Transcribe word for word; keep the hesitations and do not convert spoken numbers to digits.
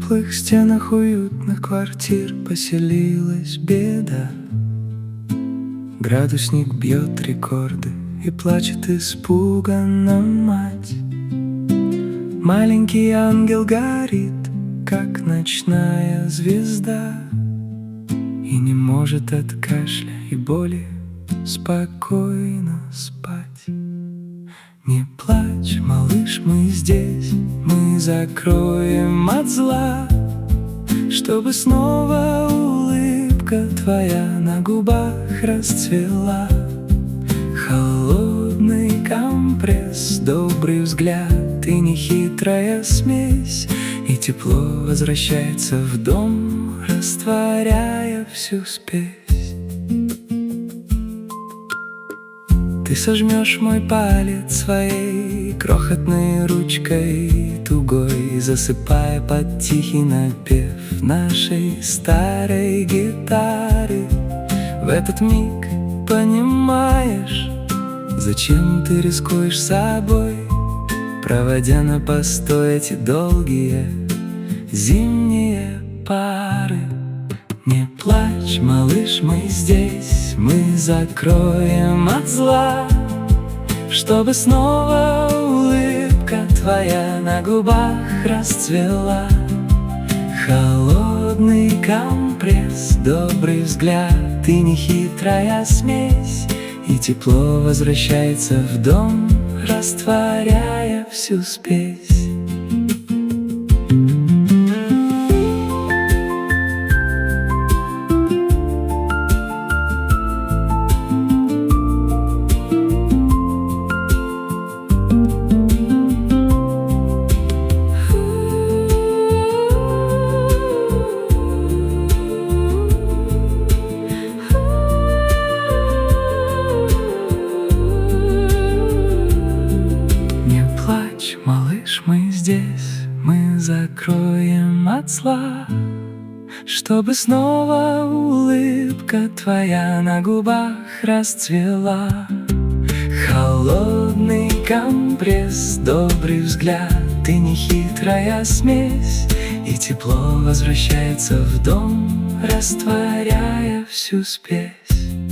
теплых стенах уютных квартир поселилась беда. Градусник бьет рекорды и плачет испуганно мать. Маленький ангел горит, как ночная звезда, и не может от кашля и боли спокойно спать. Не плачь, малыш, мы здесь, мы закроем от зла, чтобы снова улыбка твоя на губах расцвела. Холодный компресс, добрый взгляд и нехитрая смесь, и тепло возвращается в дом, растворяя всю спесь. Ты сожмешь мой палец своей крохотной ручкой тугой, засыпая под тихий напев нашей старой гитары. В этот миг понимаешь, зачем ты рискуешь собой, проводя на постой эти долгие зимние пары. Не плачь, малыш, мы здесь, мы закроем от зла, чтобы снова улыбка твоя на губах расцвела. Холодный компресс, добрый взгляд и нехитрая смесь, и тепло возвращается в дом, растворяя всю спесь. Малыш, мы здесь, мы закроем от зла, чтобы снова улыбка твоя на губах расцвела. Холодный компресс, добрый взгляд и нехитрая смесь, и тепло возвращается в дом, растворяя всю спесь.